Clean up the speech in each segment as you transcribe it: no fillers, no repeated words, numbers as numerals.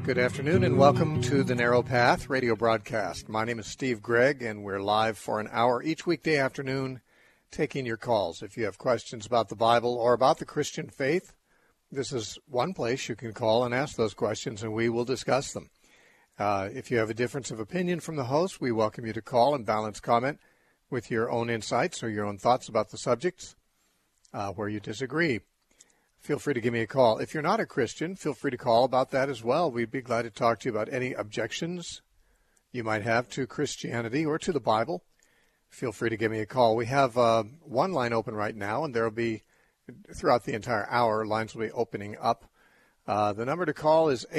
Good afternoon and welcome to the Narrow Path radio broadcast. My name is Steve Gregg and we're live for an hour each weekday afternoon taking your calls. If you have questions about the Bible or about the Christian faith, this is one place you can call and ask those questions and we will discuss them. If you have a difference of opinion from the host, we welcome you to call and balance comment with your own insights or your own thoughts about the subjects where you disagree. Feel free to give me a call. If you're not a Christian, feel free to call about that as well. We'd be glad to talk to you about any objections you might have to Christianity or to the Bible. Feel free to give me a call. We have one line open right now, and there will be, throughout the entire hour, lines will be opening up. The number to call is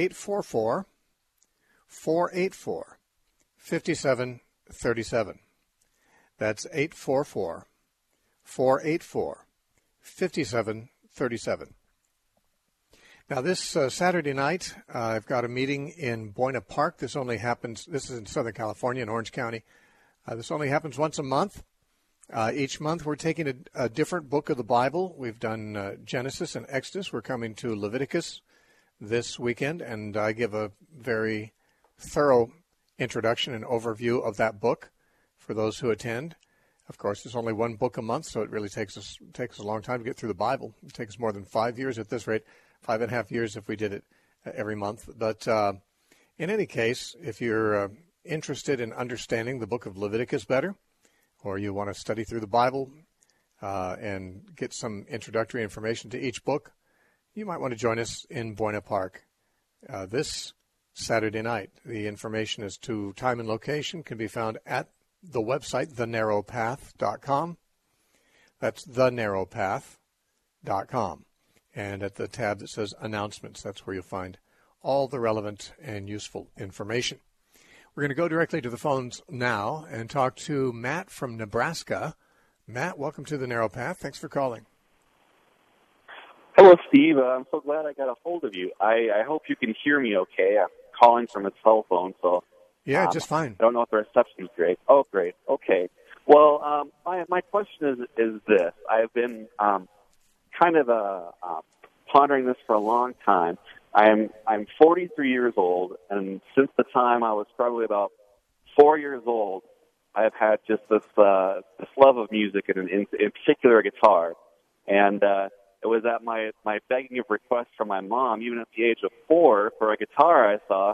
844-484-5737. That's 844-484-5737. Now, this Saturday night, I've got a meeting in Buena Park. This is in Southern California, in Orange County. This only happens once a month. Each month, we're taking a different book of the Bible. We've done Genesis and Exodus. We're coming to Leviticus this weekend, and I give a very thorough introduction and overview of that book for those who attend. Of course, there's only one book a month, so it really takes us a long time to get through the Bible. It takes more than 5 years at this rate, 5.5 years if we did it every month. But in any case, if you're interested in understanding the book of Leviticus better, or you want to study through the Bible and get some introductory information to each book, you might want to join us in Buena Park this Saturday night. The information as to time and location can be found at the website, thenarrowpath.com. That's thenarrowpath.com. And at the tab that says Announcements, that's where you'll find all the relevant and useful information. We're going to go directly to the phones now and talk to Matt from Nebraska. Matt, welcome to the Narrow Path. Thanks for calling. Hello, Steve. I'm so glad I got a hold of you. I hope you can hear me okay. I'm calling from a cell phone, so... Yeah, just fine. I don't know if the reception is great. Oh, great. Okay. Well, my question is this. I've been kind of pondering this for a long time. I'm 43 years old, and since the time I was probably about 4 years old, I've had just this love of music, and in particular guitar. And it was at my begging of request from my mom, even at the age of 4, for a guitar I saw,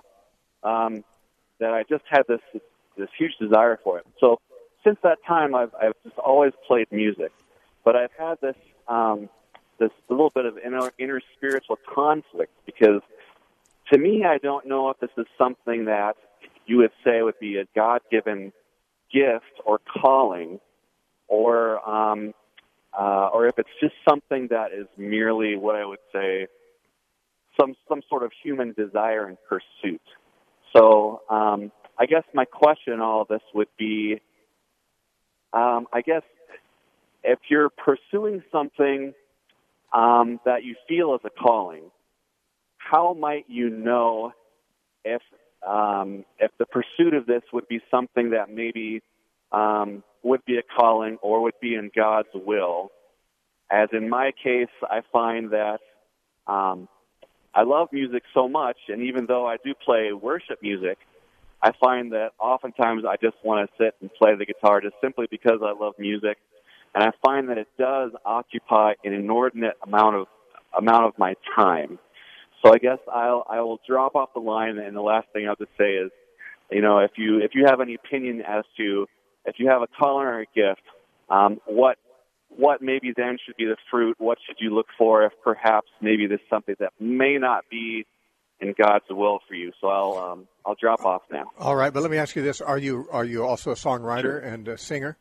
that I just had this huge desire for it. So since that time, I've just always played music, but I've had this little bit of inner spiritual conflict, because to me, I don't know if this is something that you would say would be a God-given gift or calling, or if it's just something that is merely what I would say some sort of human desire and pursuit. So I guess my question in all of this would be, I guess if you're pursuing something that you feel is a calling, how might you know if the pursuit of this would be something that maybe would be a calling or would be in God's will? As in my case, I find that I love music so much, and even though I do play worship music, I find that oftentimes I just want to sit and play the guitar just simply because I love music, and I find that it does occupy an inordinate amount of my time. So I guess I will drop off the line, and the last thing I'll just say is, if you have any opinion as to if you have a calling or a gift, what maybe then should be the fruit? What should you look for if perhaps maybe there's something that may not be in God's will for you? So I'll drop off now. All right, but let me ask you this: Are you also a songwriter and a singer?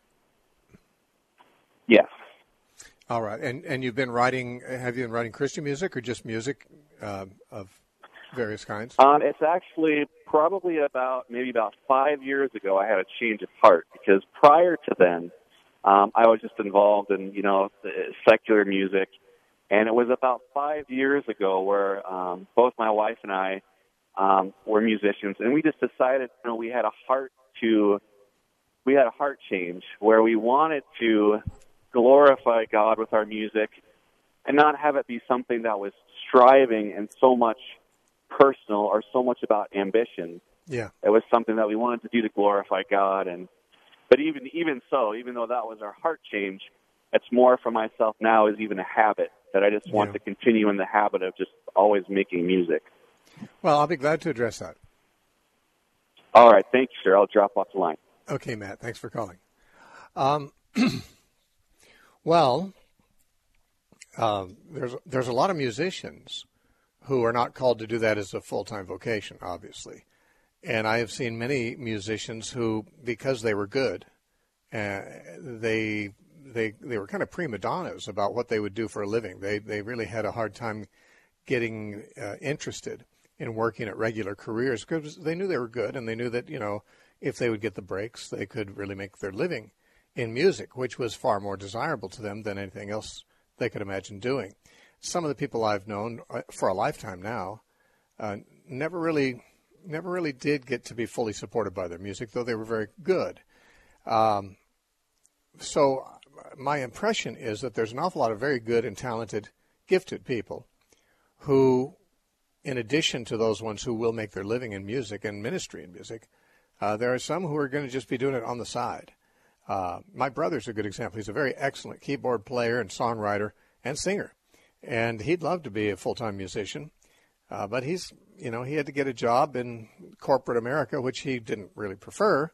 Yes. All right, and have you been writing Christian music or just music of various kinds? It's actually probably about 5 years ago I had a change of heart, because prior to then, I was just involved in, secular music. And it was about 5 years ago where both my wife and I were musicians, and we just decided, we had a heart change where we wanted to glorify God with our music and not have it be something that was striving and so much personal or so much about ambition. Yeah. It was something that we wanted to do to glorify God. But even so, even though that was our heart change, it's more for myself now is even a habit that I just want to continue in the habit of just always making music. Well, I'll be glad to address that. All right. Thank you, sir. I'll drop off the line. Okay, Matt. Thanks for calling. Well, there's a lot of musicians who are not called to do that as a full-time vocation, obviously. And I have seen many musicians who, because they were good, they were kind of prima donnas about what they would do for a living. They really had a hard time getting interested in working at regular careers because they knew they were good, and they knew that, if they would get the breaks, they could really make their living in music, which was far more desirable to them than anything else they could imagine doing. Some of the people I've known for a lifetime now never really did get to be fully supported by their music, though they were very good. So my impression is that there's an awful lot of very good and talented, gifted people who, in addition to those ones who will make their living in music and ministry in music, there are some who are going to just be doing it on the side. My brother's a good example. He's a very excellent keyboard player and songwriter and singer, and he'd love to be a full-time musician, but he had to get a job in corporate America, which he didn't really prefer,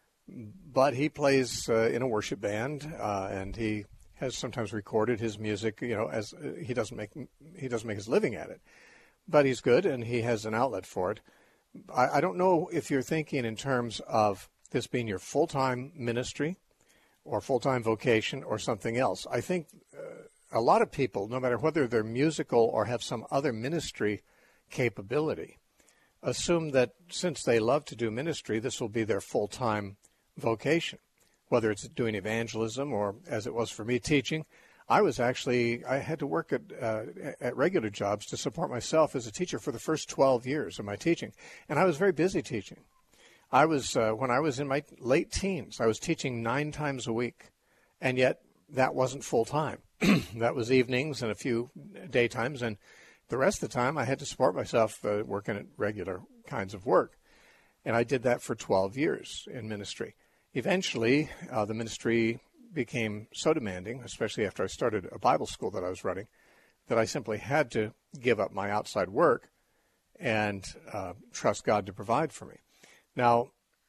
but he plays in a worship band, and he has sometimes recorded his music, as he doesn't make his living at it, but he's good and he has an outlet for it. I don't know if you're thinking in terms of this being your full-time ministry or full-time vocation or something else. I think a lot of people, no matter whether they're musical or have some other ministry capability, assume that since they love to do ministry, this will be their full-time vocation, whether it's doing evangelism or, as it was for me, teaching. I had to work at regular jobs to support myself as a teacher for the first 12 years of my teaching, and I was very busy teaching. I was when I was in my late teens, I was teaching 9 times a week, and yet that wasn't full time. That was evenings and a few daytimes, and the rest of the time I had to support myself working at regular kinds of work, and I did that for 12 years in ministry. Eventually, the ministry became so demanding, especially after I started a Bible school that I was running, that I simply had to give up my outside work and trust God to provide for me. Now,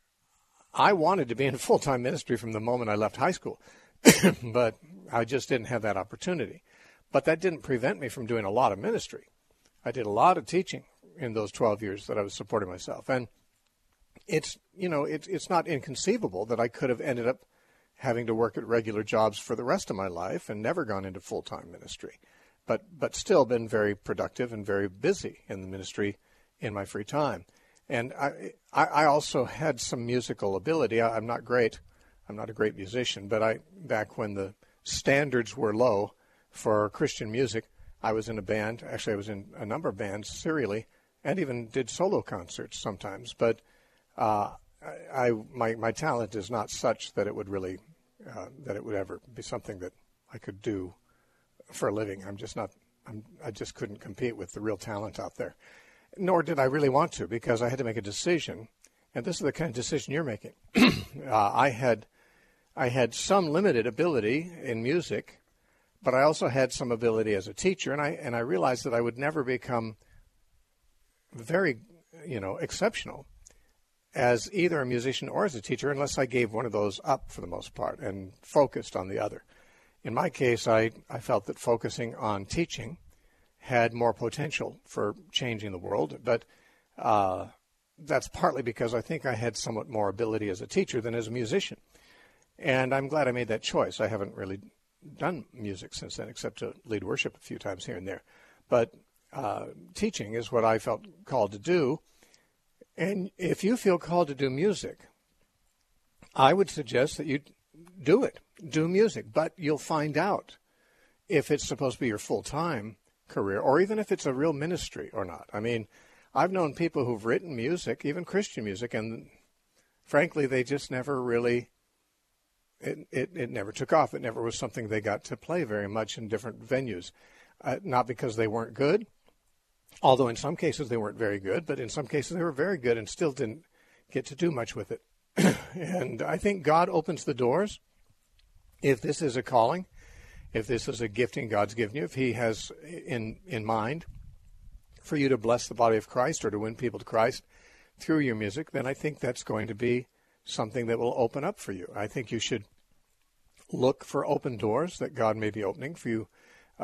I wanted to be in full-time ministry from the moment I left high school, but I just didn't have that opportunity. But that didn't prevent me from doing a lot of ministry. I did a lot of teaching in those 12 years that I was supporting myself. And it's not inconceivable that I could have ended up having to work at regular jobs for the rest of my life and never gone into full-time ministry, but still been very productive and very busy in the ministry in my free time. And I also had some musical ability. I'm not great. I'm not a great musician, but back when the standards were low for Christian music, I was in a band. Actually, I was in a number of bands serially and even did solo concerts sometimes. But my talent is not such that it would really that it would ever be something that I could do for a living. I just couldn't compete with the real talent out there. Nor did I really want to, because I had to make a decision, and this is the kind of decision you're making. I had some limited ability in music, but I also had some ability as a teacher, and I realized that I would never become very, exceptional as either a musician or as a teacher unless I gave one of those up for the most part and focused on the other. In my case, I felt that focusing on teaching had more potential for changing the world, but that's partly because I think I had somewhat more ability as a teacher than as a musician. And I'm glad I made that choice. I haven't really done music since then, except to lead worship a few times here and there. But teaching is what I felt called to do. And if you feel called to do music, I would suggest that you do it. Do music, but you'll find out if it's supposed to be your full-time career, or even if it's a real ministry or not. I mean, I've known people who've written music, even Christian music, and frankly, they just never really, it never took off. It never was something they got to play very much in different venues. Not because they weren't good, Although in some cases they weren't very good, but in some cases they were very good and still didn't get to do much with it. And I think God opens the doors. If this is a calling, if this is a gifting God's given you, if he has in mind for you to bless the body of Christ or to win people to Christ through your music, then I think that's going to be something that will open up for you. I think you should look for open doors that God may be opening for you,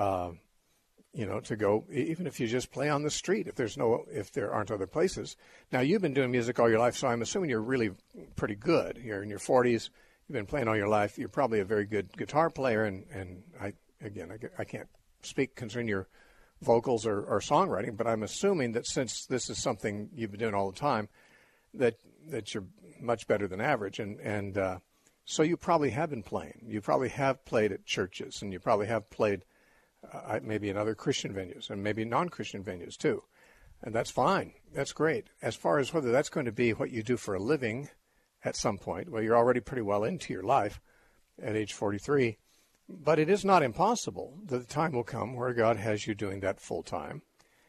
to go, even if you just play on the street, if there aren't other places. Now, you've been doing music all your life, so I'm assuming you're really pretty good. You're in your 40s. You've been playing all your life. You're probably a very good guitar player, and I can't speak concerning your vocals or songwriting, but I'm assuming that since this is something you've been doing all the time, that you're much better than average, and so you probably have been playing. You probably have played at churches, and you probably have played maybe in other Christian venues and maybe non-Christian venues too, and that's fine. That's great. As far as whether that's going to be what you do for a living at some point, well, you're already pretty well into your life at age 43, but it is not impossible that the time will come where God has you doing that full time.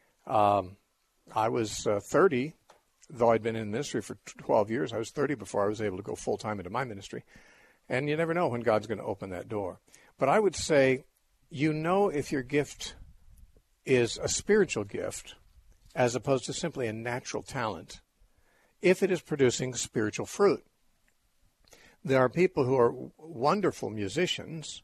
I was 30, though I'd been in ministry for 12 years. I was 30 before I was able to go full time into my ministry, and you never know when God's going to open that door. But I would say, if your gift is a spiritual gift as opposed to simply a natural talent, if it is producing spiritual fruit. There are people who are wonderful musicians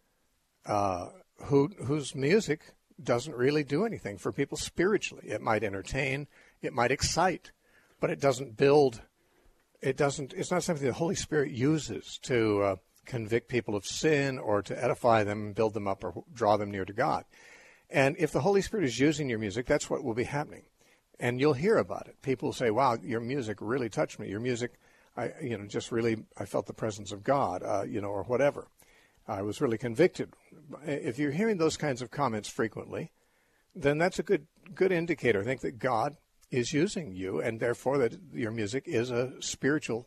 whose music doesn't really do anything for people spiritually. It might entertain, it might excite, but it doesn't build. It's not something the Holy Spirit uses to convict people of sin or to edify them, build them up, or draw them near to God. And if the Holy Spirit is using your music, that's what will be happening. And you'll hear about it. People will say, wow, your music really touched me. Your music, I felt the presence of God, or whatever. I was really convicted. If you're hearing those kinds of comments frequently, then that's a good indicator. I think that God is using you, and therefore that your music is a spiritually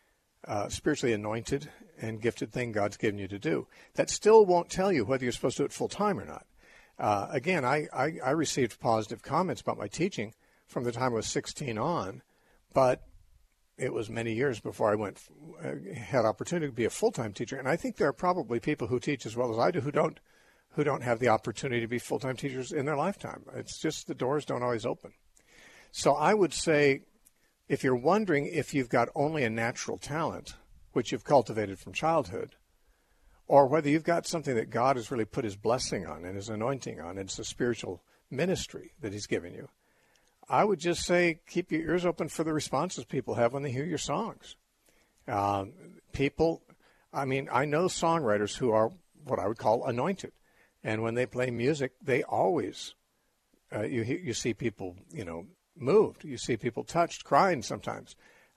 anointed and gifted thing God's given you to do. That still won't tell you whether you're supposed to do it full time or not. Again, I received positive comments about my teaching from the time I was 16 on, but it was many years before I had opportunity to be a full-time teacher. And I think there are probably people who teach as well as I do who don't have the opportunity to be full-time teachers in their lifetime. It's just the doors don't always open. So I would say, if you're wondering if you've got only a natural talent, which you've cultivated from childhood, or whether you've got something that God has really put his blessing on and his anointing on, and it's a spiritual ministry that he's given you, I would just say keep your ears open for the responses people have when they hear your songs. I know songwriters who are what I would call anointed, and when they play music, they always, you see people, moved. You see people touched, crying sometimes,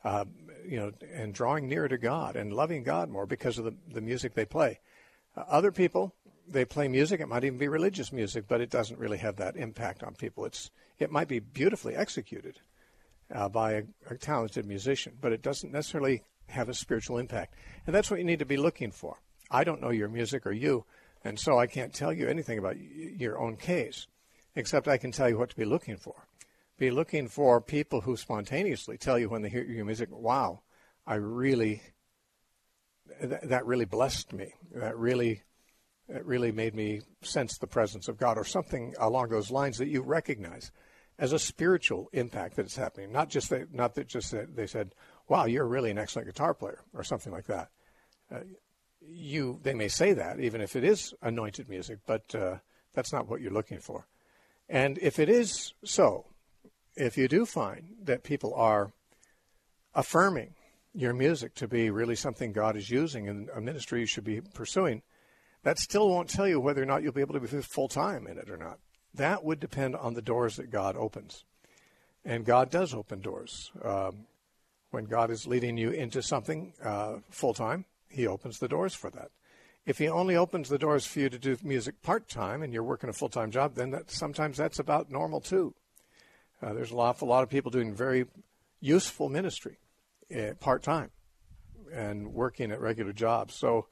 and drawing nearer to God and loving God more because of the music they play. Other people, they play music. It might even be religious music, but it doesn't really have that impact on people. It might be beautifully executed by a talented musician, but it doesn't necessarily have a spiritual impact. And that's what you need to be looking for. I don't know your music or you, and so I can't tell you anything about your own case, except I can tell you what to be looking for. Be looking for people who spontaneously tell you when they hear your music, wow, that really blessed me. That really made me sense the presence of God, or something along those lines that you recognize as a spiritual impact that it's happening. Not that they said, wow, you're really an excellent guitar player, or something like that. They may say that, even if it is anointed music, but that's not what you're looking for. And if it is so, if you do find that people are affirming your music to be really something God is using in a ministry you should be pursuing, that still won't tell you whether or not you'll be able to be full-time in it or not. That would depend on the doors that God opens. And God does open doors. When God is leading you into something full-time, he opens the doors for that. If he only opens the doors for you to do music part-time and you're working a full-time job, then sometimes that's about normal too. There's an awful lot of people doing very useful ministry part-time and working at regular jobs. So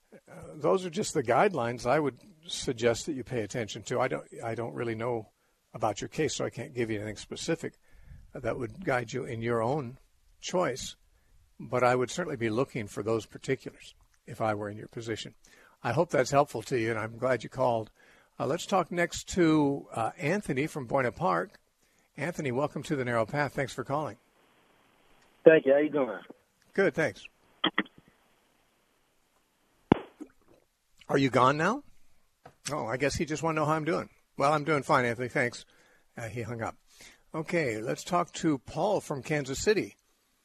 those are just the guidelines I would suggest that you pay attention to. I don't really know about your case, so I can't give you anything specific that would guide you in your own choice. But I would certainly be looking for those particulars if I were in your position. I hope that's helpful to you, and I'm glad you called. Let's talk next to Anthony from Buena Park. Anthony, welcome to The Narrow Path. Thanks for calling. Thank you. How you doing? Good, thanks. Are you gone now? Oh, I guess he just wanted to know how I'm doing. Well, I'm doing fine, Anthony. Thanks. He hung up. Okay, let's talk to Paul from Kansas City.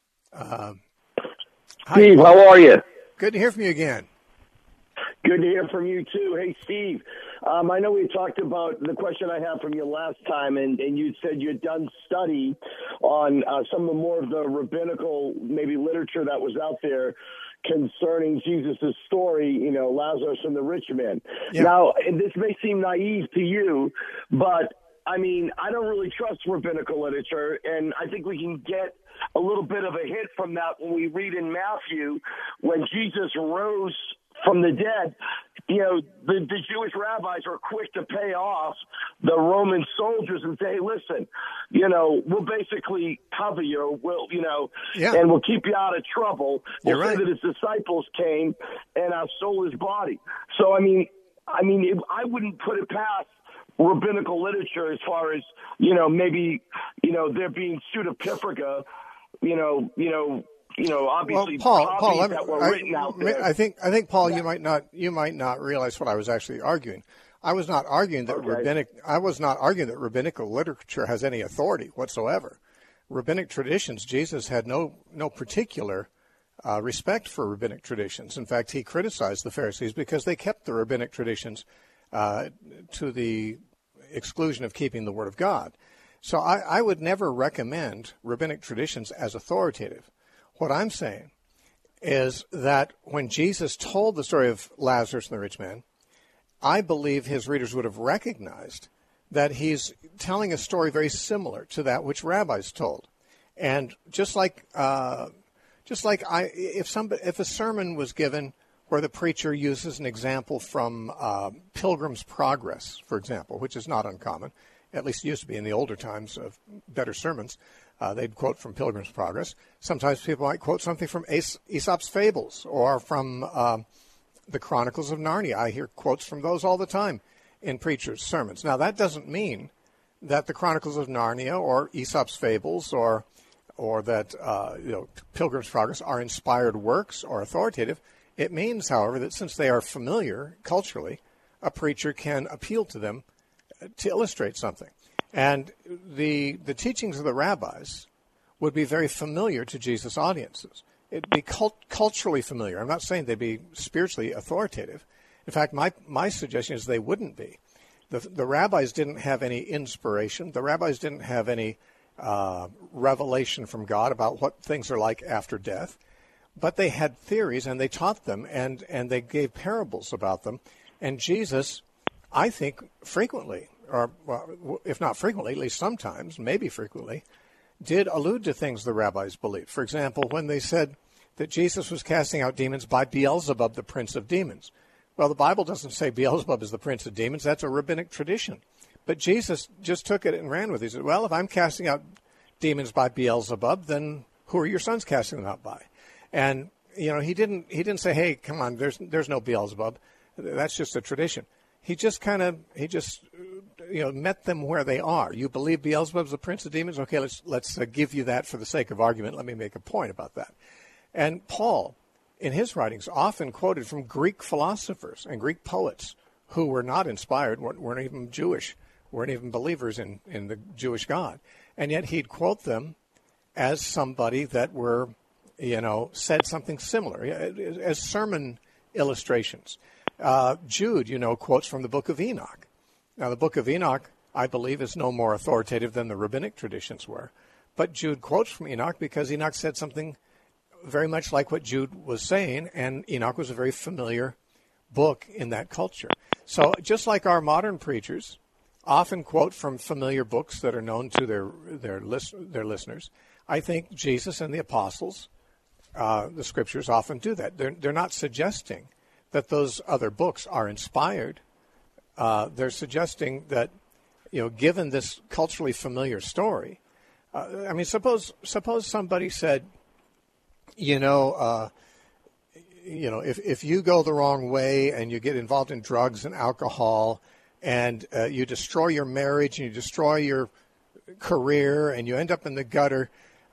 Steve, how are you? Good to hear from you again. Good to hear from you, too. Hey, Steve, I know we talked about the question I had from you last time, and you said you'd done study on some of the more of the rabbinical, maybe literature that was out there concerning Jesus' story, Lazarus and the rich man. Yeah. Now, this may seem naive to you, but, I don't really trust rabbinical literature, and I think we can get a little bit of a hint from that when we read in Matthew when Jesus rose from the dead. The Jewish rabbis are quick to pay off the Roman soldiers and say, hey, listen, we'll basically cover you, and we'll keep you out of trouble. We'll say that his disciples came and stole his body. So, I wouldn't put it past rabbinical literature as far as, maybe, there being pseudepigrapha, obviously, well, Paul, that were written out there. I think, Paul, you might not realize what I was actually arguing. I was not arguing that rabbinical literature has any authority whatsoever. Rabbinic traditions, Jesus had no particular respect for rabbinic traditions. In fact, he criticized the Pharisees because they kept the rabbinic traditions to the exclusion of keeping the Word of God. So I would never recommend rabbinic traditions as authoritative. What I'm saying is that when Jesus told the story of Lazarus and the rich man, I believe his readers would have recognized that he's telling a story very similar to that which rabbis told. And just like if a sermon was given where the preacher uses an example from Pilgrim's Progress, for example, which is not uncommon, at least used to be in the older times of better sermons, they'd quote from Pilgrim's Progress. Sometimes people might quote something from Aesop's Fables or from the Chronicles of Narnia. I hear quotes from those all the time in preachers' sermons. Now, that doesn't mean that the Chronicles of Narnia or Aesop's Fables or that Pilgrim's Progress are inspired works or authoritative. It means, however, that since they are familiar culturally, a preacher can appeal to them to illustrate something. And the teachings of the rabbis would be very familiar to Jesus' audiences. It'd be culturally familiar. I'm not saying they'd be spiritually authoritative. In fact, my suggestion is they wouldn't be. The rabbis didn't have any inspiration. The rabbis didn't have any revelation from God about what things are like after death. But they had theories, and they taught them, and they gave parables about them. And Jesus, I think, frequently, or well, if not frequently, at least sometimes, maybe frequently, did allude to things the rabbis believed. For example, when they said that Jesus was casting out demons by Beelzebub, the prince of demons. Well, the Bible doesn't say Beelzebub is the prince of demons. That's a rabbinic tradition. But Jesus just took it and ran with it. He said, well, if I'm casting out demons by Beelzebub, then who are your sons casting them out by? And, he didn't say, hey, come on, there's no Beelzebub. That's just a tradition. He just met them where they are. You believe Beelzebub's the prince of demons? Okay, let's give you that for the sake of argument. Let me make a point about that. And Paul, in his writings, often quoted from Greek philosophers and Greek poets who were not inspired, weren't even Jewish, weren't even believers in the Jewish God. And yet he'd quote them as somebody that were, said something similar, as sermon illustrations. Jude, quotes from the Book of Enoch. Now, the Book of Enoch, I believe, is no more authoritative than the rabbinic traditions were. But Jude quotes from Enoch because Enoch said something very much like what Jude was saying, and Enoch was a very familiar book in that culture. So just like our modern preachers often quote from familiar books that are known to their listeners, I think Jesus and the apostles, the scriptures, often do that. They're not suggesting that those other books are inspired. They're suggesting that given this culturally familiar story, suppose somebody said, if you go the wrong way and you get involved in drugs and alcohol and you destroy your marriage and you destroy your career and you end up in the gutter,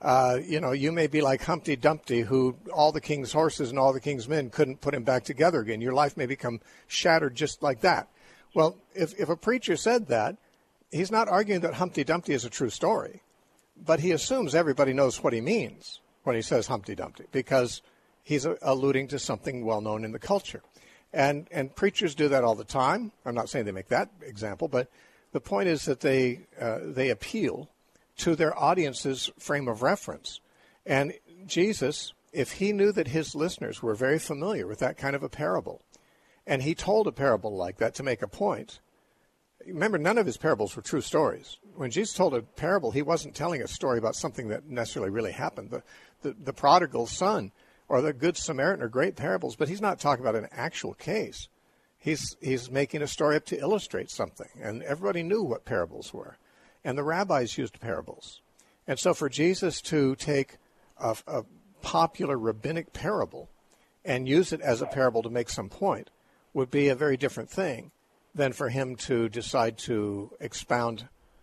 you may be like Humpty Dumpty, who all the king's horses and all the king's men couldn't put him back together again. Your life may become shattered just like that. Well, if a preacher said that, he's not arguing that Humpty Dumpty is a true story, but he assumes everybody knows what he means when he says Humpty Dumpty, because he's alluding to something well-known in the culture. And preachers do that all the time. I'm not saying they make that example, but the point is that they appeal to their audience's frame of reference. And Jesus, if he knew that his listeners were very familiar with that kind of a parable, and he told a parable like that to make a point. Remember, none of his parables were true stories. When Jesus told a parable, he wasn't telling a story about something that necessarily really happened. The prodigal son or the Good Samaritan are great parables, but he's not talking about an actual case. He's making a story up to illustrate something, and everybody knew what parables were. And the rabbis used parables. And so for Jesus to take a popular rabbinic parable and use it as a parable to make some point would be a very different thing than for him to decide to expound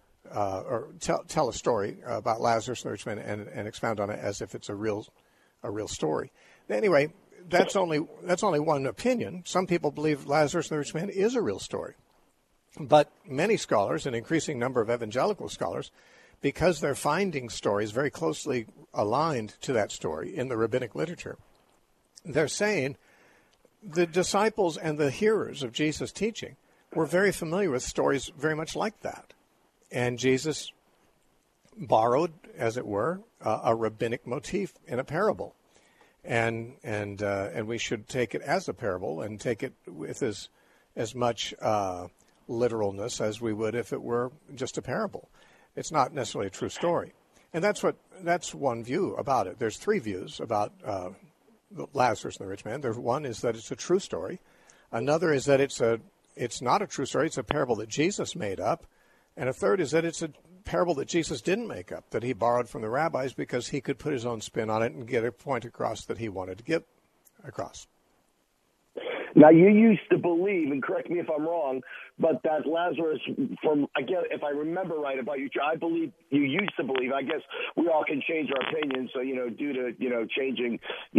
or tell a story about Lazarus and the rich man and expound on it as if it's a real story. Anyway, that's only one opinion. Some people believe Lazarus and the rich man is a real story. But many scholars, an increasing number of evangelical scholars, because they're finding stories very closely aligned to that story in the rabbinic literature, they're saying the disciples and the hearers of Jesus' teaching were very familiar with stories very much like that. And Jesus borrowed, as it were, a rabbinic motif in a parable. And we should take it as a parable and take it with as much literalness as we would if it were just a parable. It's not necessarily a true story. And that's one view about it. There's three views about Lazarus and the rich man. There's one is that it's a true story. Another is that it's not a true story. It's a parable that Jesus made up. And a third is that it's a parable that Jesus didn't make up, that he borrowed from the rabbis because he could put his own spin on it and get a point across that he wanted to get across. Now, you used to believe, and correct me if I'm wrong, but that Lazarus, if I remember right about you, I believe you used to believe. I guess we all can change our opinions. So, due to changing,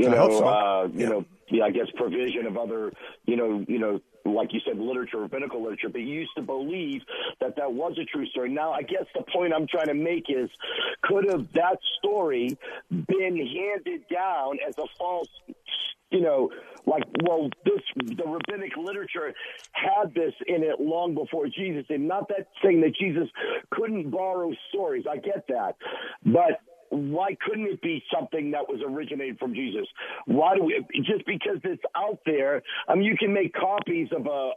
I guess provision of other, like you said, literature, rabbinical literature. But you used to believe that was a true story. Now, I guess the point I'm trying to make is, could have that story been handed down as a false? The rabbinic literature had this in it long before Jesus. And not that saying that Jesus couldn't borrow stories. I get that. But why couldn't it be something that was originated from Jesus? Why do we, just because it's out there? You can make copies of a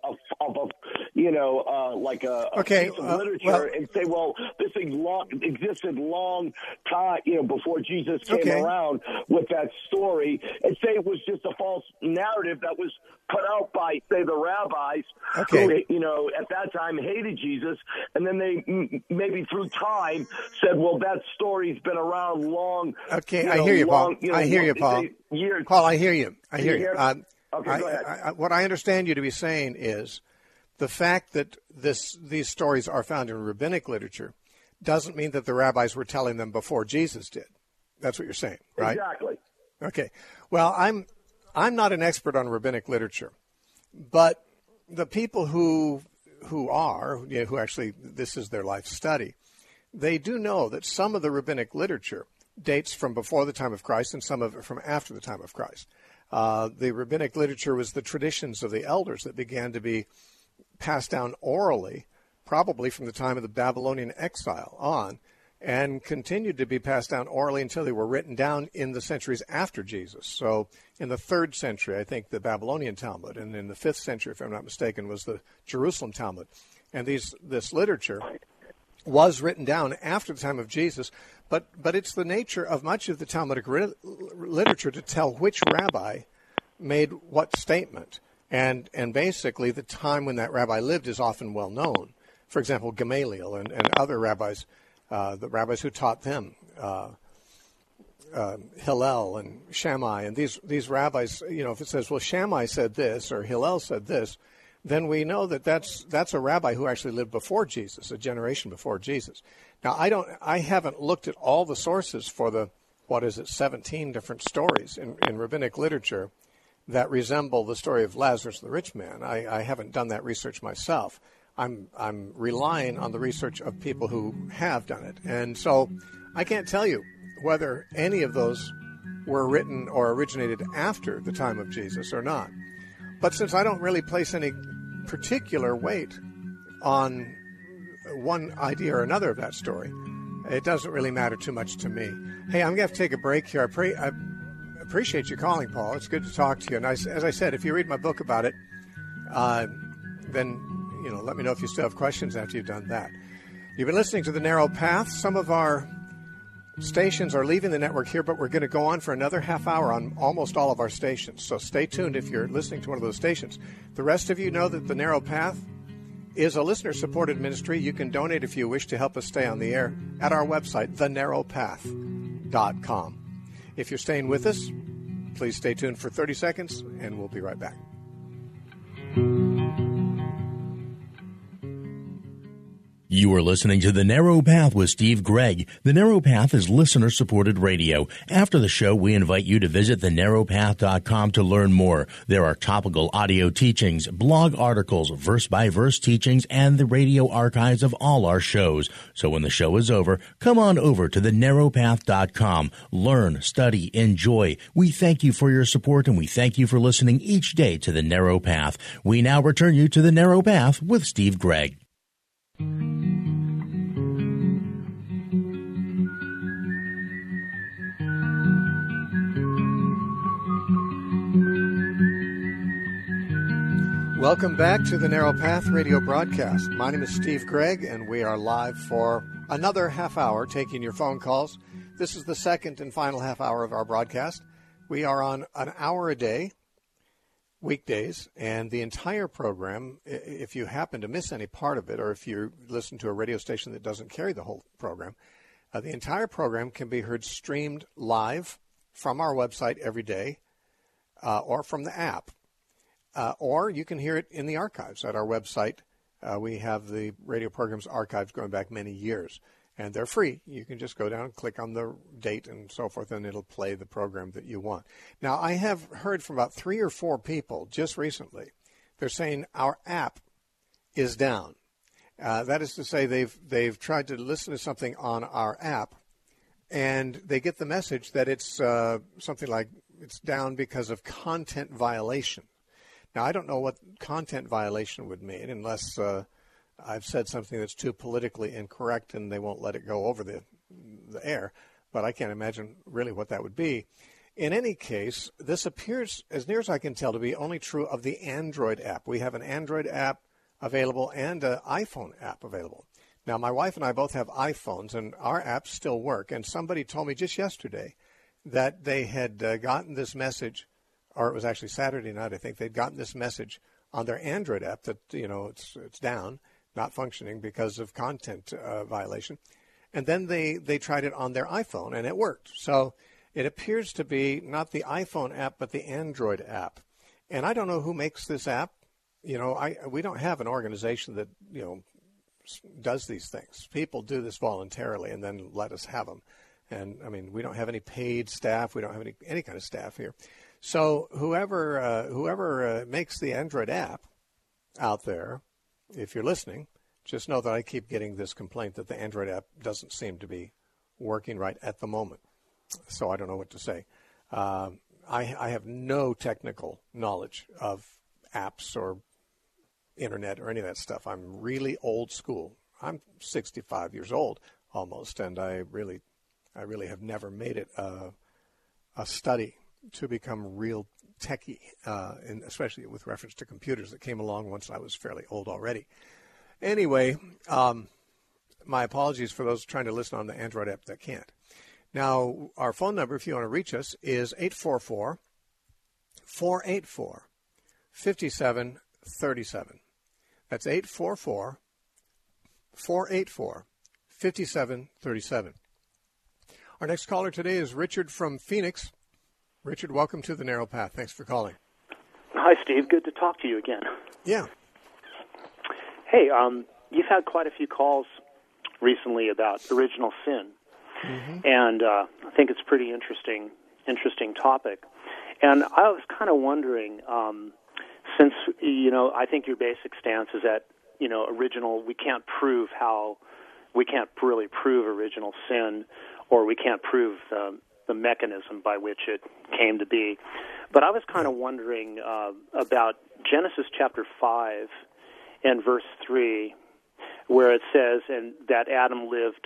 piece of literature and say, well, this existed long time, before Jesus came around with that story, and say it was just a false narrative that was put out by, say, the rabbis who, at that time hated Jesus, and then they maybe through time said, well, that story's been around long. Okay, I hear you, Paul. I hear you, Paul. Paul, I hear you. Okay, go ahead. What I understand you to be saying is the fact that these stories are found in rabbinic literature doesn't mean that the rabbis were telling them before Jesus did. That's what you're saying, right? Exactly. Okay. Well, I'm not an expert on rabbinic literature, but the people who actually this is their life study, they do know that some of the rabbinic literature dates from before the time of Christ and some of it from after the time of Christ. The rabbinic literature was the traditions of the elders that began to be passed down orally, probably from the time of the Babylonian exile on, and continued to be passed down orally until they were written down in the centuries after Jesus. So in the 3rd century, I think, the Babylonian Talmud, and in the 5th century, if I'm not mistaken, was the Jerusalem Talmud. And this literature was written down after the time of Jesus, but it's the nature of much of the Talmudic literature to tell which rabbi made what statement. And basically the time when that rabbi lived is often well known. for example, Gamaliel and other rabbis, the rabbis who taught them, Hillel and Shammai, and these rabbis, if it says, well, Shammai said this or Hillel said this, then we know that that's a rabbi who actually lived before Jesus, a generation before Jesus. Now, I haven't looked at all the sources for the 17 different stories in rabbinic literature that resemble the story of Lazarus the rich man. I haven't done that research myself. I'm relying on the research of people who have done it. And so I can't tell you whether any of those were written or originated after the time of Jesus or not. But since I don't really place any particular weight on one idea or another of that story, it doesn't really matter too much to me. Hey, I'm going to have to take a break here. I appreciate you calling, Paul. It's good to talk to you. And as I said, if you read my book about it, then let me know if you still have questions after you've done that. You've been listening to The Narrow Path. Some of our stations are leaving the network here, but we're going to go on for another half hour on almost all of our stations. So stay tuned if you're listening to one of those stations. The rest of you know that The Narrow Path is a listener-supported ministry. You can donate if you wish to help us stay on the air at our website, thenarrowpath.com. If you're staying with us, please stay tuned for 30 seconds, and we'll be right back. You are listening to The Narrow Path with Steve Gregg. The Narrow Path is listener-supported radio. After the show, we invite you to visit thenarrowpath.com to learn more. There are topical audio teachings, blog articles, verse-by-verse teachings, and the radio archives of all our shows. So when the show is over, come on over to thenarrowpath.com. Learn, study, enjoy. We thank you for your support, and we thank you for listening each day to The Narrow Path. We now return you to The Narrow Path with Steve Gregg. Welcome back to the Narrow Path radio broadcast. My name is Steve Gregg, and we are live for another half hour taking your phone calls. This is the second and final half hour of our broadcast. We are on an hour a day, weekdays, and the entire program, if you happen to miss any part of it, or if you listen to a radio station that doesn't carry the whole program, the entire program can be heard streamed live from our website every day or from the app. Or you can hear it in the archives at our website. We have the radio programs archived going back many years, and they're free. You can just go down and click on the date and so forth, and it'll play the program that you want. Now, I have heard from about 3 or 4 people just recently. They're saying our app is down. That is to say, they've tried to listen to something on our app, and they get the message that it's something like it's down because of content violation. Now, I don't know what content violation would mean unless I've said something that's too politically incorrect and they won't let it go over the air, but I can't imagine really what that would be. In any case, this appears, as near as I can tell, to be only true of the Android app. We have an Android app available and an iPhone app available. Now, my wife and I both have iPhones, and our apps still work, and somebody told me just yesterday that they had gotten this message, or it was actually Saturday night, I think, they'd gotten this message on their Android app that, it's down, not functioning because of content violation. And then they tried it on their iPhone, and it worked. So it appears to be not the iPhone app, but the Android app. And I don't know who makes this app. We don't have an organization that, does these things. People do this voluntarily and then let us have them. And, we don't have any paid staff. We don't have any kind of staff here. So whoever makes the Android app out there, if you're listening, just know that I keep getting this complaint that the Android app doesn't seem to be working right at the moment. So I don't know what to say. I have no technical knowledge of apps or internet or any of that stuff. I'm really old school. I'm 65 years old almost, and I really have never made it a study to become real techie, and especially with reference to computers that came along once I was fairly old already. Anyway, my apologies for those trying to listen on the Android app that can't. Now, our phone number, if you want to reach us, is 844-484-5737. That's 844-484-5737. 484-5737. Our next caller today is Richard from Phoenix. Richard, welcome to The Narrow Path. Thanks for calling. Hi, Steve. Good to talk to you again. Yeah. Hey, you've had quite a few calls recently about original sin, and I think it's a pretty interesting topic. And I was kind of wondering, since, I think your basic stance is that, original, we can't really prove original sin, or we can't prove the mechanism by which it came to be. But I was kind of wondering about Genesis chapter 5 and verse 3, where it says that Adam lived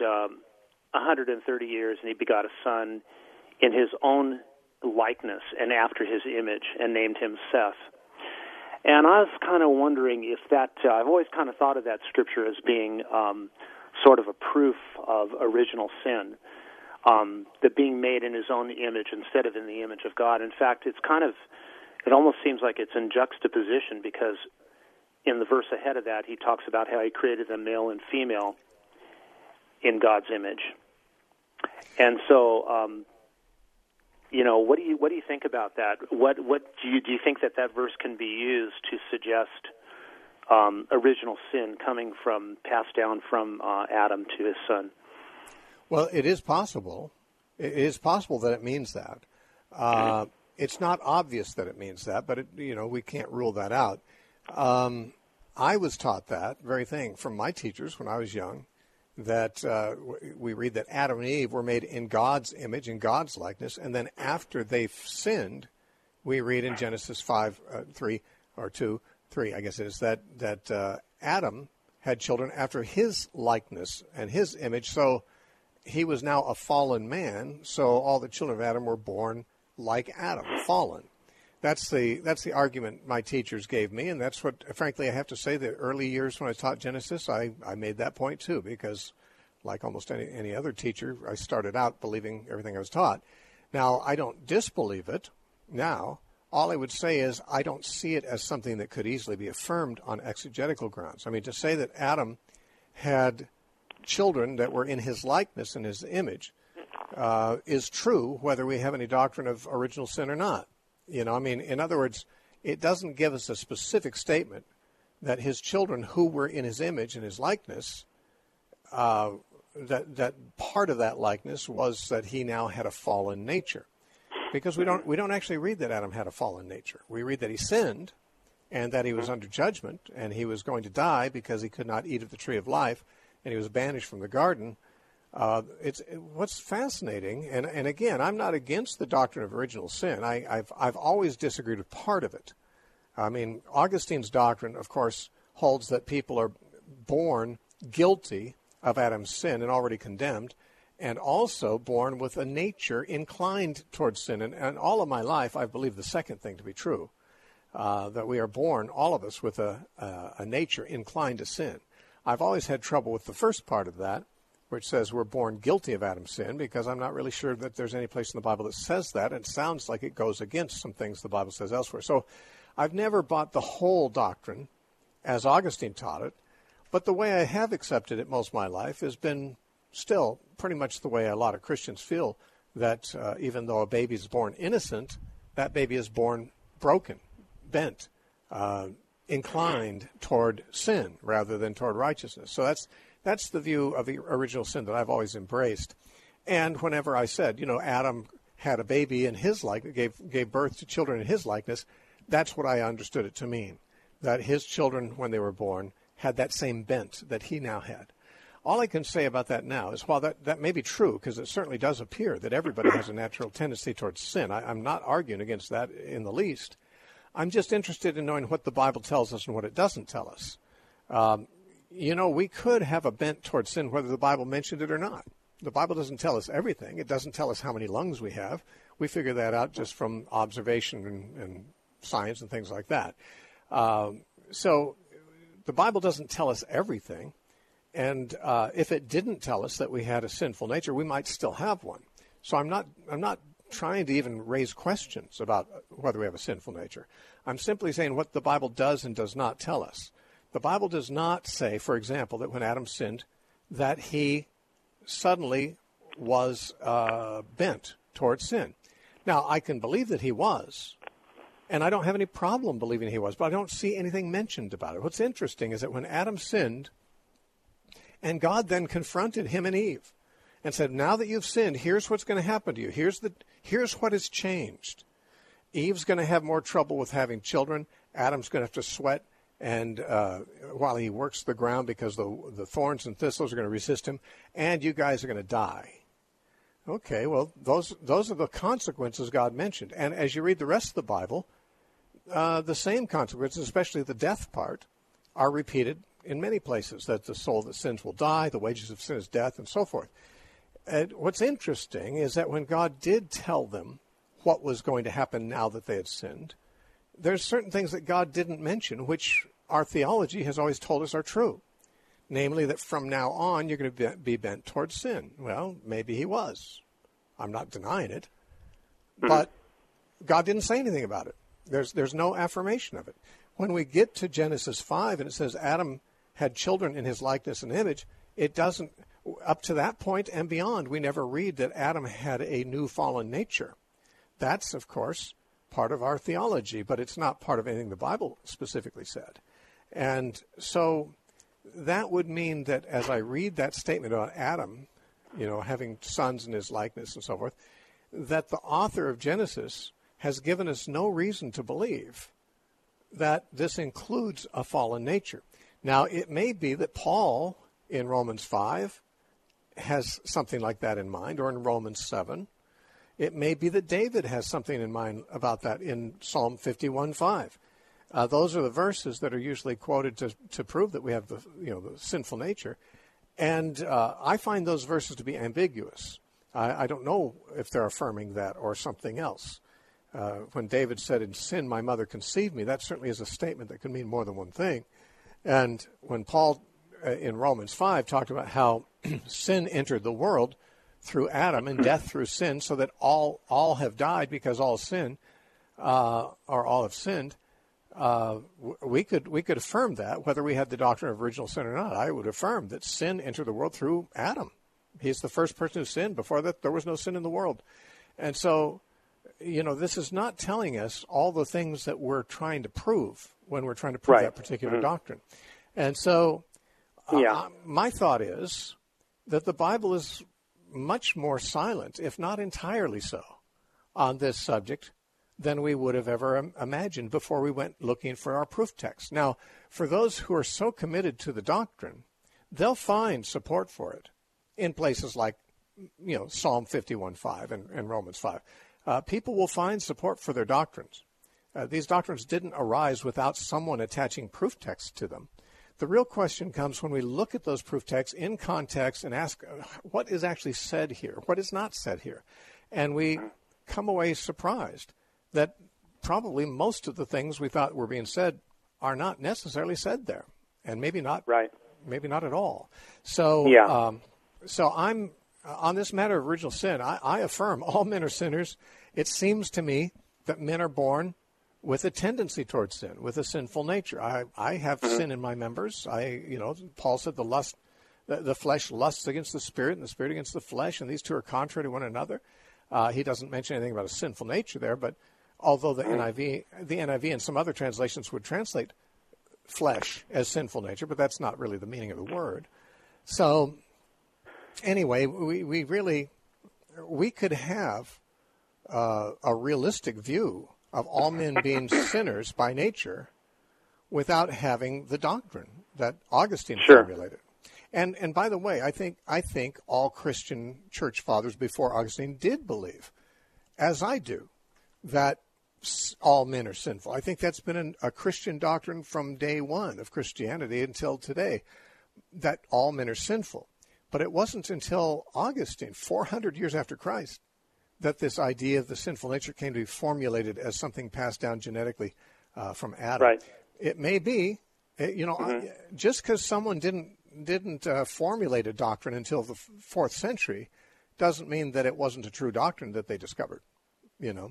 130 years, and he begot a son in his own likeness and after his image, and named him Seth. And I was kind of wondering if that, I've always kind of thought of that scripture as being sort of a proof of original sin, that being made in his own image instead of in the image of God. In fact, it almost seems like it's in juxtaposition, because in the verse ahead of that, he talks about how he created them male and female in God's image. And so, what do you think about that? What do you think that verse can be used to suggest original sin passed down from Adam to his son? Well, it is possible. It is possible that it means that. It's not obvious that it means that, but we can't rule that out. I was taught that very thing from my teachers when I was young, that we read that Adam and Eve were made in God's image, in God's likeness, and then after they sinned, we read in Genesis 5:3 or 2:3, I guess it is, that Adam had children after his likeness and his image, so he was now a fallen man, so all the children of Adam were born like Adam, fallen. That's the argument my teachers gave me, and that's what, frankly, I have to say, the early years when I taught Genesis, I made that point too, because like almost any other teacher, I started out believing everything I was taught. Now, I don't disbelieve it now. All I would say is I don't see it as something that could easily be affirmed on exegetical grounds. I mean, to say that Adam had children that were in his likeness and his image is true, whether we have any doctrine of original sin or not. In other words, it doesn't give us a specific statement that his children who were in his image and his likeness, that part of that likeness was that he now had a fallen nature. Because we don't actually read that Adam had a fallen nature. We read that he sinned and that he was under judgment and he was going to die because he could not eat of the tree of life, and he was banished from the garden. What's fascinating, and again, I'm not against the doctrine of original sin. I've always disagreed with part of it. I mean, Augustine's doctrine, of course, holds that people are born guilty of Adam's sin and already condemned, and also born with a nature inclined towards sin. And all of my life, I've believed the second thing to be true, that we are born, all of us, with a nature inclined to sin. I've always had trouble with the first part of that, which says we're born guilty of Adam's sin, because I'm not really sure that there's any place in the Bible that says that. It sounds like it goes against some things the Bible says elsewhere. So I've never bought the whole doctrine as Augustine taught it, but the way I have accepted it most of my life has been still pretty much the way a lot of Christians feel, that even though a baby is born innocent, that baby is born broken, bent, inclined toward sin rather than toward righteousness. So that's the view of the original sin that I've always embraced. And whenever I said, Adam had a baby in his likeness, gave birth to children in his likeness, that's what I understood it to mean, that his children, when they were born, had that same bent that he now had. All I can say about that now is, while that may be true, because it certainly does appear that everybody has a natural tendency towards sin, I'm not arguing against that in the least. I'm just interested in knowing what the Bible tells us and what it doesn't tell us. We could have a bent towards sin whether the Bible mentioned it or not. The Bible doesn't tell us everything. It doesn't tell us how many lungs we have. We figure that out just from observation and science and things like that. So the Bible doesn't tell us everything. And if it didn't tell us that we had a sinful nature, we might still have one. So I'm not trying to even raise questions about whether we have a sinful nature. I'm simply saying what the Bible does and does not tell us. The Bible does not say, for example, that when Adam sinned, that he suddenly was bent towards sin. Now, I can believe that he was, and I don't have any problem believing he was, but I don't see anything mentioned about it. What's interesting is that when Adam sinned, and God then confronted him and Eve and said, now that you've sinned, here's what's going to happen to you. Here's what has changed. Eve's going to have more trouble with having children. Adam's going to have to sweat and while he works the ground because the thorns and thistles are going to resist him, and you guys are going to die. Okay, well, those are the consequences God mentioned. And as you read the rest of the Bible, the same consequences, especially the death part, are repeated in many places, that the soul that sins will die, the wages of sin is death, and so forth. And what's interesting is that when God did tell them what was going to happen now that they had sinned, there's certain things that God didn't mention, which our theology has always told us are true. Namely, that from now on, you're going to be bent towards sin. Well, maybe he was. I'm not denying it. But God didn't say anything about it. There's no affirmation of it. When we get to Genesis 5 and it says Adam had children in his likeness and image, it doesn't, up to that point and beyond, we never read that Adam had a new fallen nature. That's, of course, part of our theology, but it's not part of anything the Bible specifically said. And so that would mean that as I read that statement about Adam, having sons in his likeness and so forth, that the author of Genesis has given us no reason to believe that this includes a fallen nature. Now, it may be that Paul in Romans 5 has something like that in mind, or in Romans 7. It may be that David has something in mind about that in Psalm 51:5. Those are the verses that are usually quoted to prove that we have the sinful nature. And I find those verses to be ambiguous. I don't know if they're affirming that or something else. When David said, in sin my mother conceived me, that certainly is a statement that can mean more than one thing. And when Paul in Romans 5 talked about how sin entered the world through Adam and death through sin, so that all have died because all sin, or all have sinned, we could affirm that, whether we had the doctrine of original sin or not. I would affirm that sin entered the world through Adam. He's the first person who sinned. Before that, there was no sin in the world. And so, this is not telling us all the things that we're trying to prove when we're trying to prove that particular doctrine. And so my thought is that the Bible is much more silent, if not entirely so, on this subject than we would have ever imagined before we went looking for our proof text. Now, for those who are so committed to the doctrine, they'll find support for it in places like, Psalm 51:5 and Romans 5. People will find support for their doctrines. These doctrines didn't arise without someone attaching proof texts to them. The real question comes when we look at those proof texts in context and ask, what is actually said here? What is not said here? And we come away surprised that probably most of the things we thought were being said are not necessarily said there, and maybe not at all. So, so I'm on this matter of original sin. I affirm all men are sinners. It seems to me that men are born with a tendency towards sin, with a sinful nature. I have sin in my members. Paul said the flesh lusts against the spirit, and the spirit against the flesh, and these two are contrary to one another. He doesn't mention anything about a sinful nature there, but although the NIV and some other translations would translate flesh as sinful nature, but that's not really the meaning of the word. So anyway, we could have a realistic view of all men being sinners by nature without having the doctrine that Augustine formulated. And by the way, I think all Christian church fathers before Augustine did believe, as I do, that all men are sinful. I think that's been a Christian doctrine from day one of Christianity until today, that all men are sinful. But it wasn't until Augustine, 400 years after Christ, that this idea of the sinful nature came to be formulated as something passed down genetically from Adam. Right. It may be, just because someone didn't formulate a doctrine until the 4th century doesn't mean that it wasn't a true doctrine that they discovered.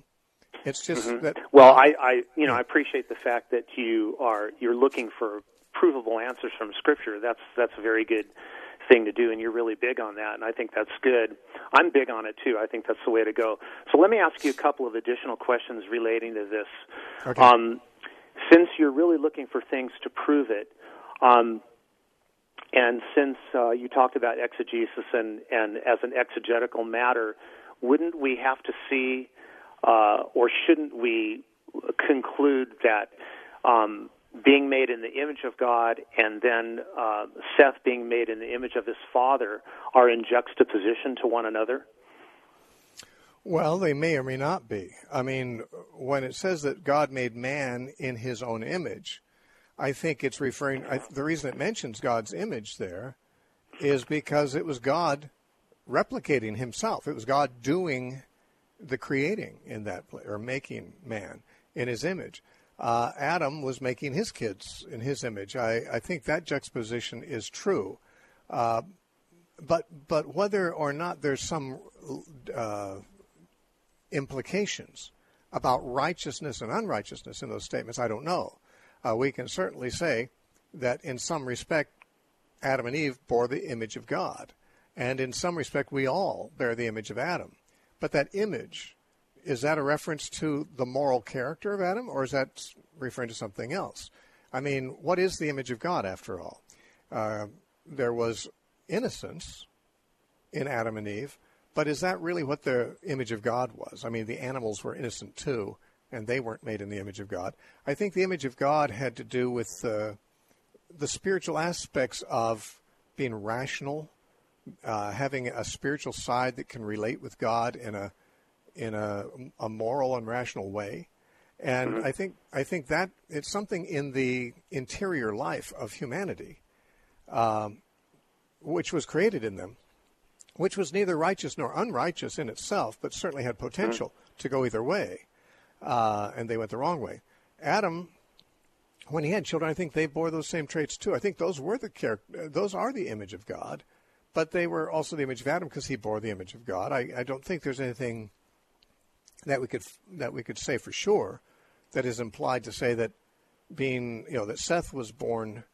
It's just that. Well, I appreciate the fact that you're looking for provable answers from Scripture, that's a very good thing to do, and you're really big on that, and I think that's good. I'm big on it, too. I think that's the way to go. So let me ask you a couple of additional questions relating to this. Okay. Since you're really looking for things to prove it, and since you talked about exegesis and as an exegetical matter, wouldn't we have to see, or shouldn't we conclude that being made in the image of God and then Seth being made in the image of his father are in juxtaposition to one another? Well, they may or may not be. I mean, when it says that God made man in his own image, I think it's referring, the reason it mentions God's image there is because it was God replicating himself. It was God doing the creating in that place, or making man in his image. Adam was making his kids in his image. I think that juxtaposition is true. But whether or not there's some implications about righteousness and unrighteousness in those statements, I don't know. We can certainly say that in some respect, Adam and Eve bore the image of God. And in some respect, we all bear the image of Adam. But that image, is that a reference to the moral character of Adam, or is that referring to something else? I mean, what is the image of God, after all? There was innocence in Adam and Eve, but is that really what the image of God was? I mean, the animals were innocent too, and they weren't made in the image of God. I think the image of God had to do with the spiritual aspects of being rational, having a spiritual side that can relate with God in a moral and rational way. And I think that it's something in the interior life of humanity, which was created in them, which was neither righteous nor unrighteous in itself, but certainly had potential to go either way. And they went the wrong way. Adam, when he had children, I think they bore those same traits too. I think those were those are the image of God, but they were also the image of Adam because he bore the image of God. I don't think there's anything that we could say for sure that is implied to say that that Seth was born,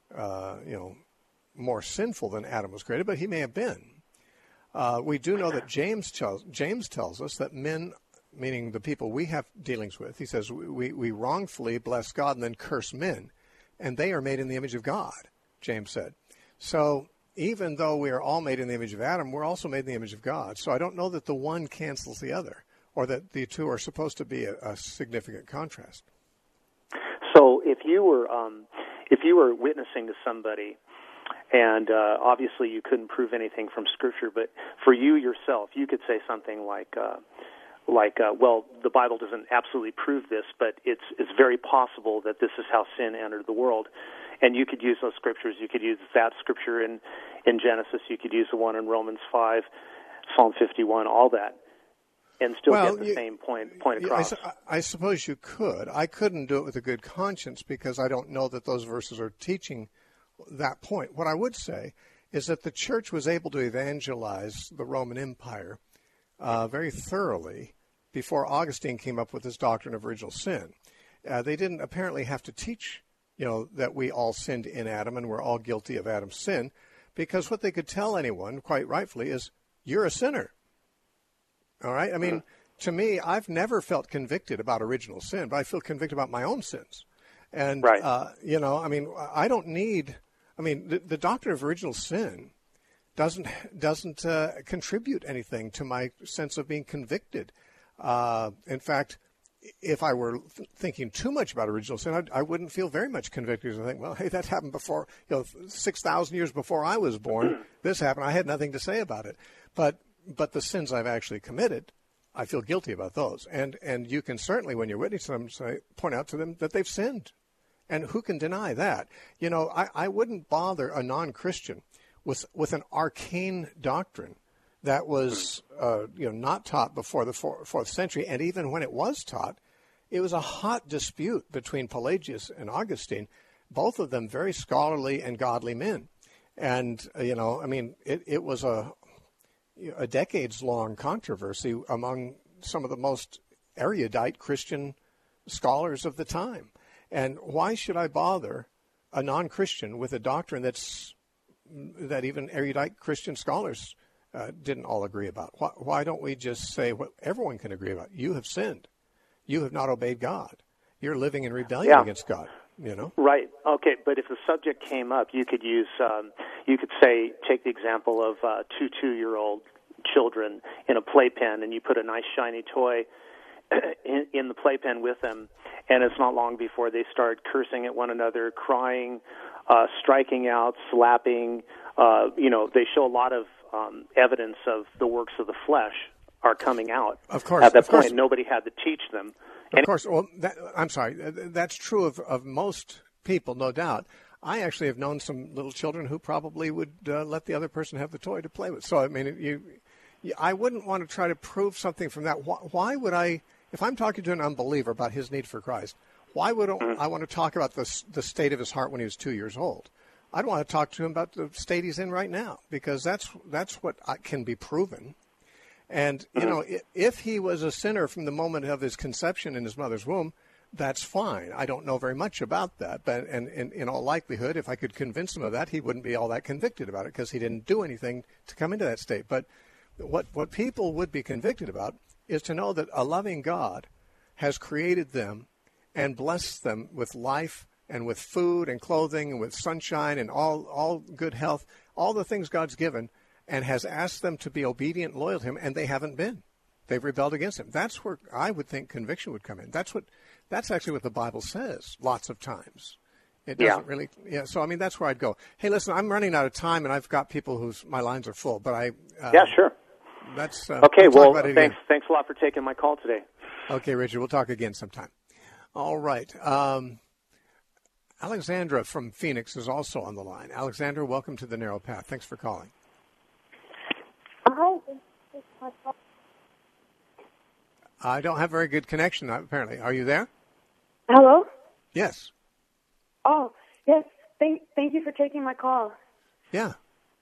more sinful than Adam was created, but he may have been. We do know that James tells us that men, meaning the people we have dealings with, he says we wrongfully bless God and then curse men, and they are made in the image of God, James said. So even though we are all made in the image of Adam, we're also made in the image of God. So I don't know that the one cancels the other, or that the two are supposed to be a significant contrast. So if you were witnessing to somebody, and obviously you couldn't prove anything from Scripture, but for you yourself, you could say something like, well, the Bible doesn't absolutely prove this, but it's very possible that this is how sin entered the world. And you could use those scriptures. You could use that scripture in Genesis. You could use the one in Romans 5, Psalm 51, all that, and still get the same point across. I suppose you could. I couldn't do it with a good conscience because I don't know that those verses are teaching that point. What I would say is that the church was able to evangelize the Roman Empire very thoroughly before Augustine came up with his doctrine of original sin. They didn't apparently have to teach, that we all sinned in Adam and we're all guilty of Adam's sin, because what they could tell anyone, quite rightfully, is you're a sinner. All right? I mean, to me, I've never felt convicted about original sin, but I feel convicted about my own sins. And, right. I don't need, the doctrine of original sin doesn't contribute anything to my sense of being convicted. In fact, if I were thinking too much about original sin, I wouldn't feel very much convicted. I think, well, hey, that happened before, 6,000 years before I was born. This happened. I had nothing to say about it. But the sins I've actually committed, I feel guilty about those. And you can certainly, when you're witnessing them, point out to them that they've sinned. And who can deny that? I wouldn't bother a non-Christian with an arcane doctrine that was not taught before the fourth century, and even when it was taught, it was a hot dispute between Pelagius and Augustine, both of them very scholarly and godly men. And it was a decades-long controversy among some of the most erudite Christian scholars of the time. And why should I bother a non-Christian with a doctrine that even erudite Christian scholars didn't all agree about? Why don't we just say what everyone can agree about? You have sinned. You have not obeyed God. You're living in rebellion against God. Right. Okay. But if the subject came up, you could use, you could say, take the example of 2-year-old children in a playpen, and you put a nice shiny toy in the playpen with them, and it's not long before they start cursing at one another, crying, striking out, slapping. They show a lot of evidence of the works of the flesh are coming out. Of course. At that point, nobody had to teach them. Of course. Well, I'm sorry. That's true of most people, no doubt. I actually have known some little children who probably would let the other person have the toy to play with. So, I mean, I wouldn't want to try to prove something from that. Why would I, if I'm talking to an unbeliever about his need for Christ, why would I want to talk about the state of his heart when he was 2 years old? I'd want to talk to him about the state he's in right now, because that's what can be proven. And, if he was a sinner from the moment of his conception in his mother's womb, that's fine. I don't know very much about that. But and in all likelihood, if I could convince him of that, he wouldn't be all that convicted about it because he didn't do anything to come into that state. But what people would be convicted about is to know that a loving God has created them and blessed them with life and with food and clothing and with sunshine and all good health, all the things God's given, and has asked them to be obedient and loyal to him, and they haven't been. They've rebelled against him. That's where I would think conviction would come in. That's actually what the Bible says lots of times. It doesn't really. Yeah. So, I mean, that's where I'd go. Hey, listen, I'm running out of time, and I've got people my lines are full, but yeah, sure. That's okay. Well, thanks a lot for taking my call today. Okay, Richard. We'll talk again sometime. All right. Alexandra from Phoenix is also on the line. Alexandra, welcome to the Narrow Path. Thanks for calling. Hi. I don't have very good connection, apparently. Are you there? Hello? Yes. Oh, yes. Thank you for taking my call. Yeah.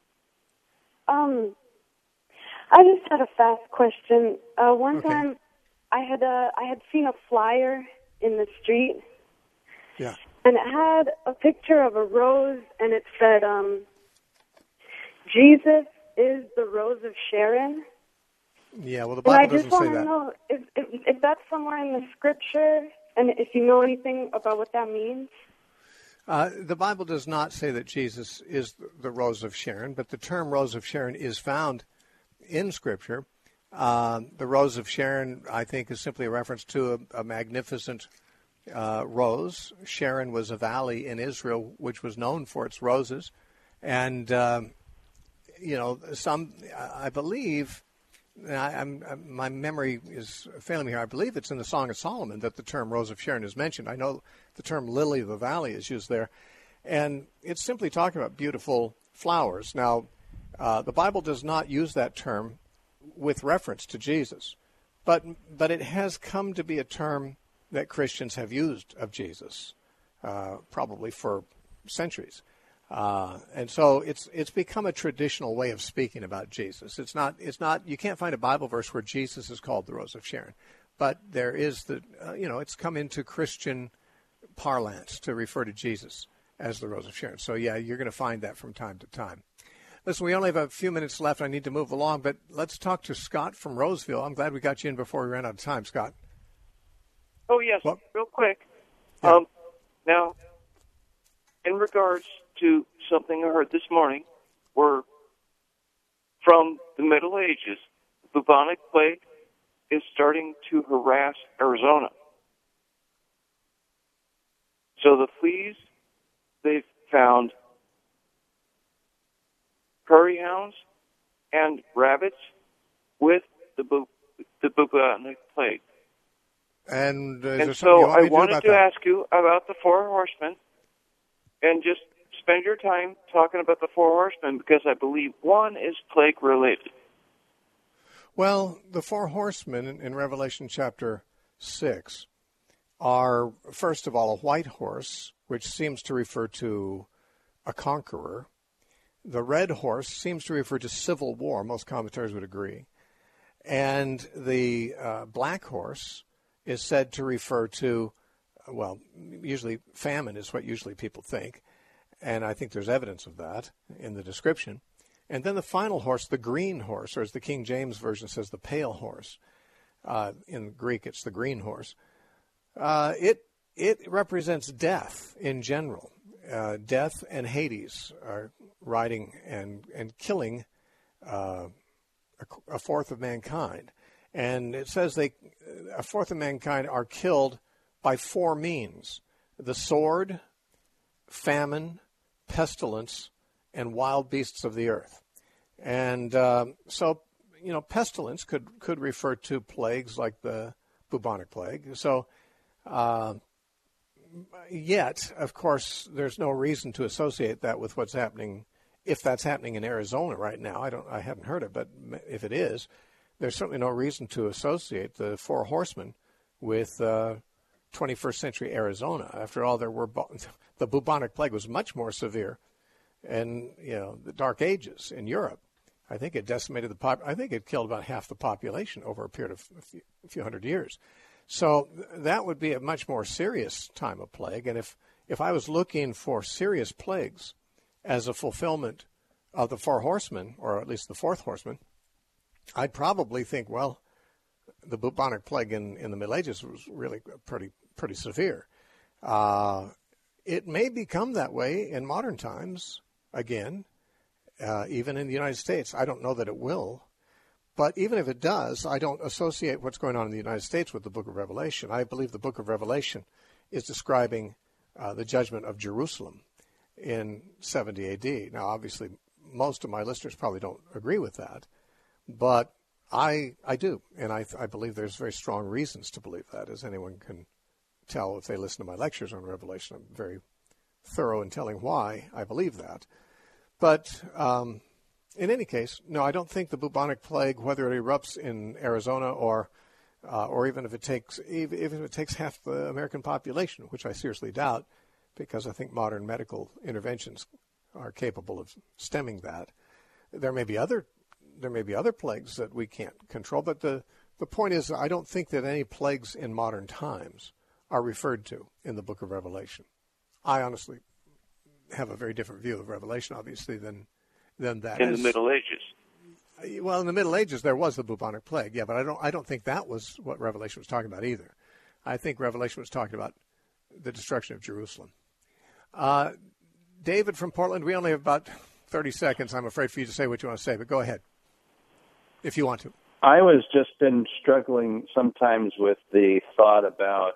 I just had a fast question. One time I had seen a flyer in the street. Yeah. And it had a picture of a rose, and it said, Jesus is the Rose of Sharon. Yeah, well, the Bible doesn't say that. And I just want to know if that's somewhere in the Scripture, and if you know anything about what that means. The Bible does not say that Jesus is the Rose of Sharon, but the term Rose of Sharon is found in Scripture. The Rose of Sharon, I think, is simply a reference to a magnificent rose. Sharon was a valley in Israel which was known for its roses. And, I believe, my memory is failing me here, I believe it's in the Song of Solomon that the term Rose of Sharon is mentioned. I know the term Lily of the Valley is used there. And it's simply talking about beautiful flowers. Now, the Bible does not use that term with reference to Jesus. But it has come to be a term that Christians have used of Jesus, probably for centuries. And so it's become a traditional way of speaking about Jesus. It's not, you can't find a Bible verse where Jesus is called the Rose of Sharon, but there is it's come into Christian parlance to refer to Jesus as the Rose of Sharon. So yeah, you're going to find that from time to time. Listen, we only have a few minutes left. I need to move along, but let's talk to Scott from Roseville. I'm glad we got you in before we ran out of time, Scott. Oh, yes, real quick. Yeah. Now, in regards to something I heard this morning, where from the Middle Ages, the bubonic plague is starting to harass Arizona. So the fleas, they've found prairie hounds and rabbits with the bubonic plague. And so I wanted to ask you about the Four Horsemen, and just spend your time talking about the Four Horsemen, because I believe one is plague related. Well, the Four Horsemen in Revelation chapter 6 are, first of all, a white horse, which seems to refer to a conqueror. The red horse seems to refer to civil war. Most commentators would agree. And the black horse is said to refer to, well, usually famine is what usually people think. and I think there's evidence of that in the description. And then the final horse, the green horse, or as the King James Version says, the pale horse. In Greek, it's the green horse. It represents death in general. Death and Hades are riding and killing a fourth of mankind. And it says a fourth of mankind are killed by 4 means: the sword, famine, pestilence, and wild beasts of the earth. And so, pestilence could refer to plagues like the bubonic plague. So, yet, of course, there's no reason to associate that with what's happening. If that's happening in Arizona right now, I haven't heard it, but if it is, there's certainly no reason to associate the 4 horsemen with 21st century Arizona. After all, the bubonic plague was much more severe in the Dark Ages in Europe. I think it decimated I think it killed about half the population over a period of a few hundred years. So that would be a much more serious time of plague. And if I was looking for serious plagues as a fulfillment of the 4 horsemen, or at least the 4th horseman, I'd probably think, well, the bubonic plague in the Middle Ages was really pretty severe. It may become that way in modern times again, even in the United States. I don't know that it will. But even if it does, I don't associate what's going on in the United States with the book of Revelation. I believe the book of Revelation is describing the judgment of Jerusalem in 70 A.D. Now, obviously, most of my listeners probably don't agree with that, but I do, and I believe there's very strong reasons to believe that, as anyone can tell if they listen to my lectures on Revelation. I'm very thorough in telling why I believe that. But in any case, no, I don't think the bubonic plague, whether it erupts in Arizona or even if it takes half the American population, which I seriously doubt, because I think modern medical interventions are capable of stemming that. There may be other plagues that we can't control, but the point is, I don't think that any plagues in modern times are referred to in the book of Revelation. I honestly have a very different view of Revelation, obviously, than that. In the Middle Ages. Well, in the Middle Ages, there was the bubonic plague, yeah, but I don't think that was what Revelation was talking about either. I think Revelation was talking about the destruction of Jerusalem. David from Portland, we only have about 30 seconds, I'm afraid, for you to say what you want to say, but go ahead, if you want to. I was just been struggling sometimes with the thought about,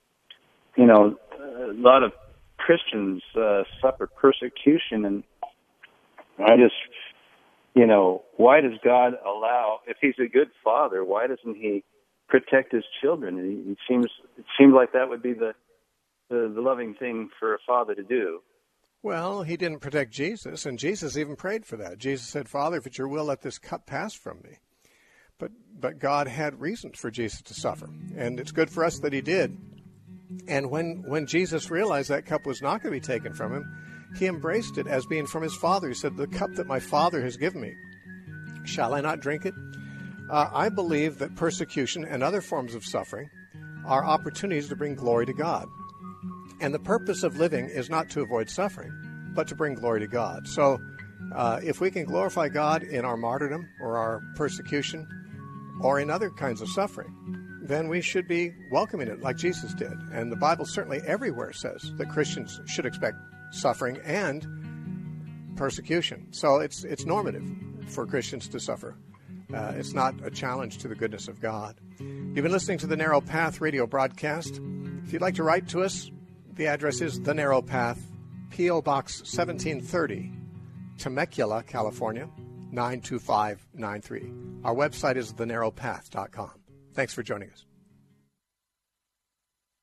a lot of Christians suffer persecution, and I just, why does God allow, if he's a good father, why doesn't he protect his children? It seems like that would be the loving thing for a father to do. Well, he didn't protect Jesus, and Jesus even prayed for that. Jesus said, Father, if it's your will, let this cup pass from me. But God had reasons for Jesus to suffer, and it's good for us that he did. And when Jesus realized that cup was not going to be taken from him, he embraced it as being from his Father. He said, the cup that my Father has given me, shall I not drink it? I believe that persecution and other forms of suffering are opportunities to bring glory to God. And the purpose of living is not to avoid suffering, but to bring glory to God. So if we can glorify God in our martyrdom or our persecution or in other kinds of suffering, then we should be welcoming it like Jesus did. And the Bible certainly everywhere says that Christians should expect suffering and persecution. So it's normative for Christians to suffer. It's not a challenge to the goodness of God. You've been listening to the Narrow Path radio broadcast. If you'd like to write to us, the address is The Narrow Path, P.O. Box 1730, Temecula, California, 92593. Our website is thenarrowpath.com. Thanks for joining us.